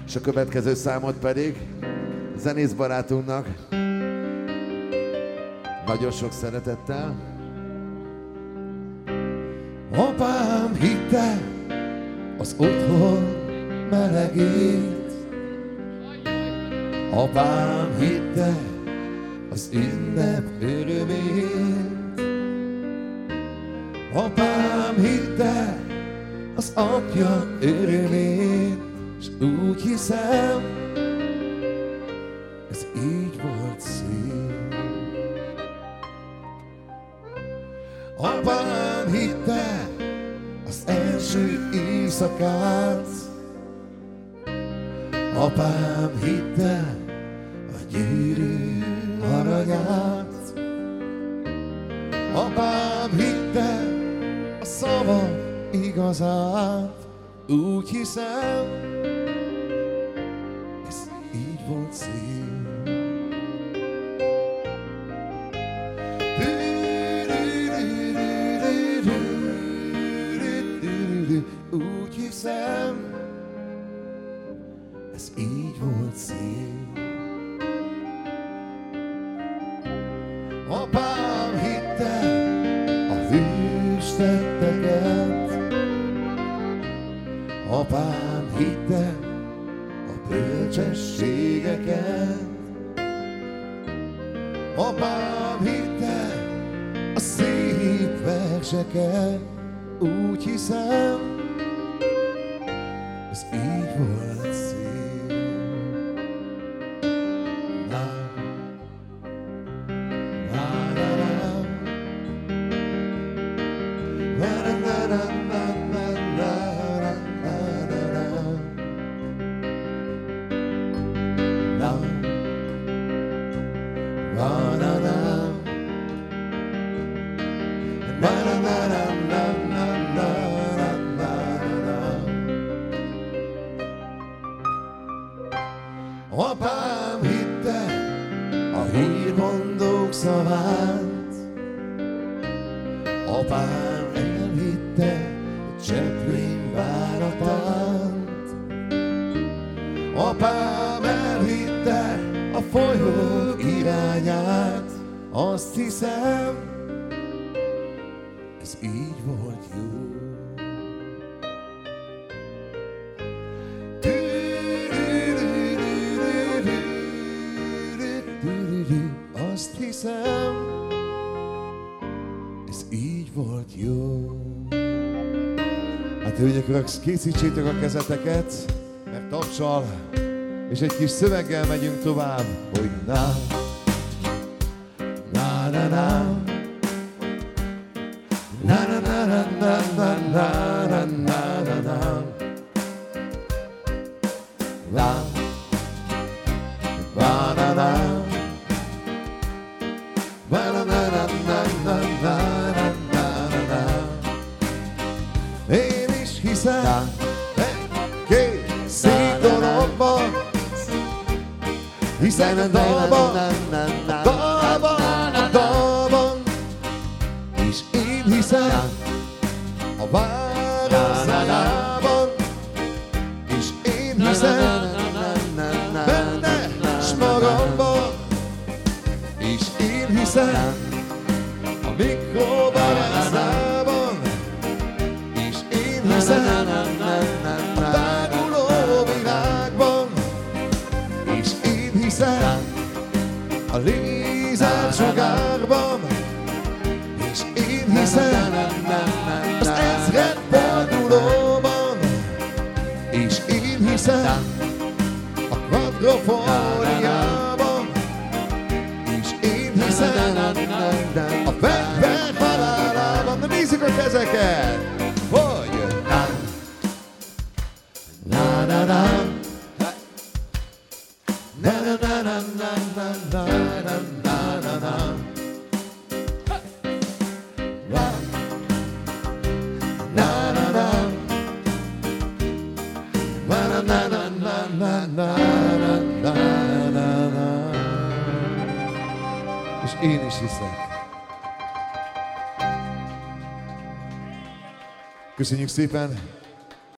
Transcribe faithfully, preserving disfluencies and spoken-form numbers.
És a következő számot pedig zenész barátunknak nagyon sok szeretettel. Apám hitte az otthon melegét, apám hitte az ünnep örömét, apám hitte az apja örömét, s úgy hiszem, ez így volt szép. Apám hitte az első éjszakát, apám hitte a gyűrű aranyát, apám hitte a szava igazát, úgy hiszem, ez így volt szép. Úgy hiszem, ez így volt szép. Apám hitte a hős tetteket, apám hitte a bölcsességeket, apám hitte a szép verseket, úgy hiszem, ez így volt szép. Na, na, na, na, na, na, na, na, na, na, na, na, na, na, na, apám hitte a hírmondók szavát, apám elhitte a Chaplin báratát, apám elhitte a folyó irányát, azt hiszem, ez így volt jó. Azt hiszem, ez így volt jó. Hát hölgyek, urak, készítsétek a kezeteket, mert tapsal, és egy kis szöveggel megyünk tovább, hogy na, na, na, na, na, na, na, na, na, na, na, na, na, na, na. La, la, la, la. Én is hiszem egy-két szép dologban, hiszen a dalban, a dalban, a dalban, és én hiszem a válaszában, és én hiszem benne s magamban, és én hiszem a mikrobarázában, és én hiszem a táguló világban, és én hiszem a lézersugárban, és én hiszem az ezred fordulóban, és én hiszem a kvadrofóniában, és én hiszem a fegyver halálában. Na nézzük a kezeket! Hogy? Na, na, na, na, na, na, na, na, na, na, na, na, na. Na, na, na, na, na, na, na, na, na, na, na, na. És én is hiszek. köszönjük szépen!